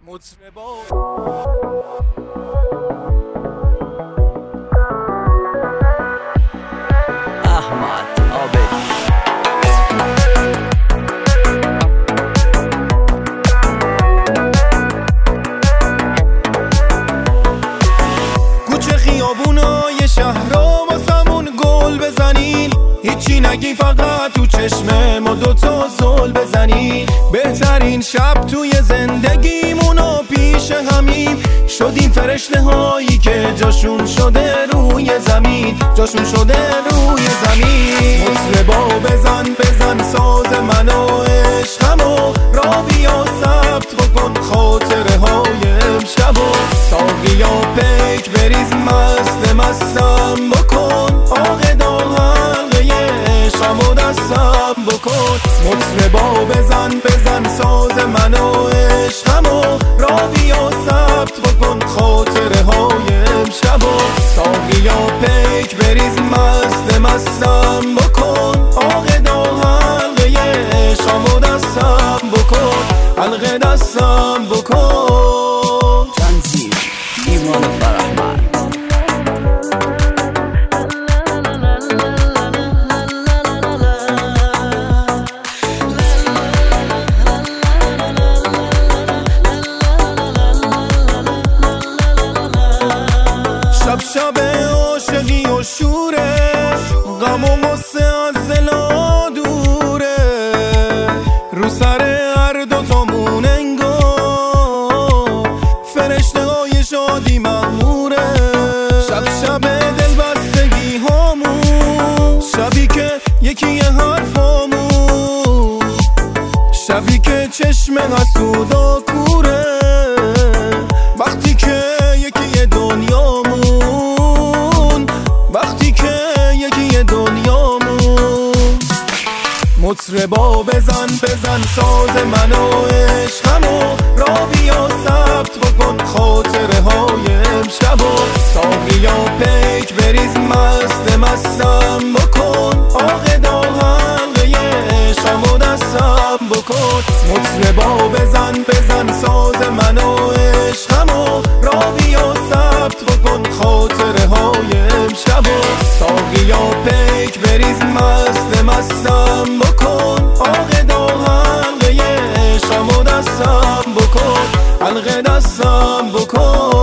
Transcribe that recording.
مطربا احمد عابدی کوچه خیابونای شهرها واسمون گل بزنین، هیچی نگی فقط تو چشم ما دوتا زل بزنین. بهترین شب توی زندگیمونو پیش همیم، شدیم فرشته هایی که جاشون شده روی زمین، جاشون شده روی زمین. مطربا بزن بزن ساز من و عشقمو، را بیا ثبت بکن خاطره های امشب و ساقیا پیک بریز مست مستم بکن، عاقدا حلقه عشقمو دستم بکن. مطربا بزن بزن ساز من و عشقمو، را بیا ثبت بکن خاطره های امشب و ساقیا پیک بریز مست مستم بکن، عاقدا حلقه عشقمو دستم بکن، حلقه دستم بکن. تنظیم ایمان فرحمد. شب شب عاشقی و شوره، غم و غصه از دلا دوره، رو سر هر دوتامون انگار فرشته های شادی مغموره. شب شب دلبستگی هامون، شبی که یکی حرفامون، شبی که چشم حسودا کوره، وقتی که یکی دنیامون، وقتی که یکی دنیامون. مطربا بزن بزن ساز من و عشقمو، را بیا ثبت بکن خاطره های امشب و ساقیا پیک بریز مست مستم بکن، عاقدا حلقه عشقمو دستم بکن. مطربا بزن بزن ساز من و عشقمو، را بیا ثبت بکن خاطره های امشب و ساقیا پیک بریز مست مستم بکن، عاقدا حلقه عشقمو دستم بکن، حلقه دستم بکن.